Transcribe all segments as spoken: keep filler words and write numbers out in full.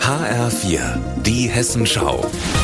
H R vier, die Hessenschau.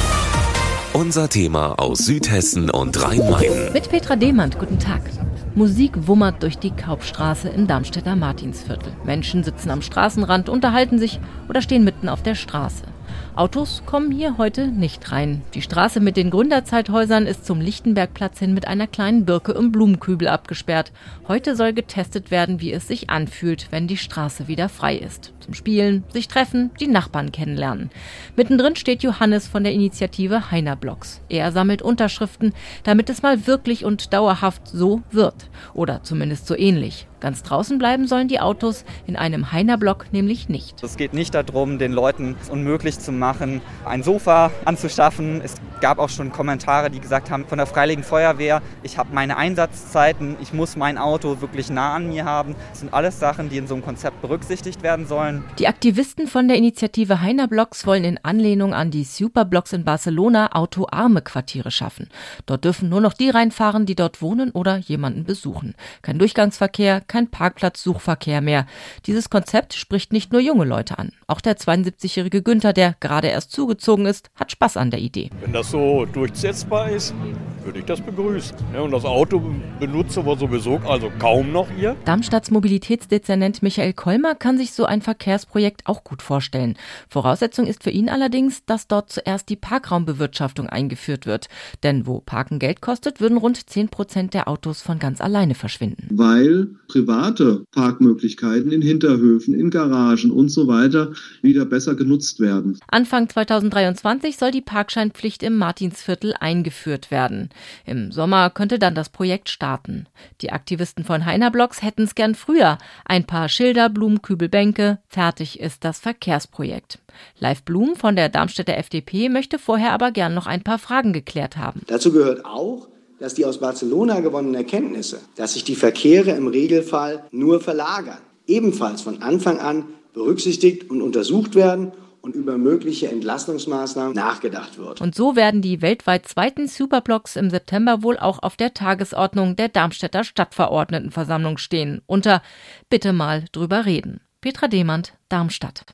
Unser Thema aus Südhessen und Rhein-Main. Mit Petra Demand, guten Tag. Musik wummert durch die Kaupstraße im Darmstädter Martinsviertel. Menschen sitzen am Straßenrand, unterhalten sich oder stehen mitten auf der Straße. Autos kommen hier heute nicht rein. Die Straße mit den Gründerzeithäusern ist zum Lichtenbergplatz hin mit einer kleinen Birke und Blumenkübel abgesperrt. Heute soll getestet werden, wie es sich anfühlt, wenn die Straße wieder frei ist. Zum Spielen, sich treffen, die Nachbarn kennenlernen. Mittendrin steht Johannes von der Initiative Heinerblocks. Er sammelt Unterschriften, damit es mal wirklich und dauerhaft so wird. Oder zumindest so ähnlich. Ganz draußen bleiben sollen die Autos in einem Heinerblock nämlich nicht. Es geht nicht darum, den Leuten es unmöglich zu machen, ein Sofa anzuschaffen. Es gab auch schon Kommentare, die gesagt haben, von der Freiwilligen Feuerwehr, ich habe meine Einsatzzeiten, ich muss mein Auto wirklich nah an mir haben. Das sind alles Sachen, die in so einem Konzept berücksichtigt werden sollen. Die Aktivisten von der Initiative Heinerblocks wollen in Anlehnung an die Superblocks in Barcelona autoarme Quartiere schaffen. Dort dürfen nur noch die reinfahren, die dort wohnen oder jemanden besuchen. Kein Durchgangsverkehr, kein Parkplatzsuchverkehr mehr. Dieses Konzept spricht nicht nur junge Leute an. Auch der zweiundsiebzigjährige Günther, der gerade erst zugezogen ist, hat Spaß an der Idee. Wenn das so durchsetzbar ist, würde ich das begrüßen. Ja, und das Auto benutzen wir sowieso also kaum noch hier. Darmstadts Mobilitätsdezernent Michael Kolmer kann sich so ein Verkehrsprojekt auch gut vorstellen. Voraussetzung ist für ihn allerdings, dass dort zuerst die Parkraumbewirtschaftung eingeführt wird. Denn wo Parken Geld kostet, würden rund zehn Prozent der Autos von ganz alleine verschwinden. Weil private Parkmöglichkeiten in Hinterhöfen, in Garagen und so weiter wieder besser genutzt werden. Anfang zweitausenddreiundzwanzig soll die Parkscheinpflicht im Martinsviertel eingeführt werden. Im Sommer könnte dann das Projekt starten. Die Aktivisten von Heinerblocks hätten es gern früher. Ein paar Schilder, Blumenkübel, Bänke, fertig ist das Verkehrsprojekt. Live Blum von der Darmstädter F D P möchte vorher aber gern noch ein paar Fragen geklärt haben. Dazu gehört auch, dass die aus Barcelona gewonnenen Erkenntnisse, dass sich die Verkehre im Regelfall nur verlagern, ebenfalls von Anfang an berücksichtigt und untersucht werden und über mögliche Entlastungsmaßnahmen nachgedacht wird. Und so werden die weltweit zweiten Superblocks im September wohl auch auf der Tagesordnung der Darmstädter Stadtverordnetenversammlung stehen. Unter Bitte mal drüber reden. Petra Demand, Darmstadt.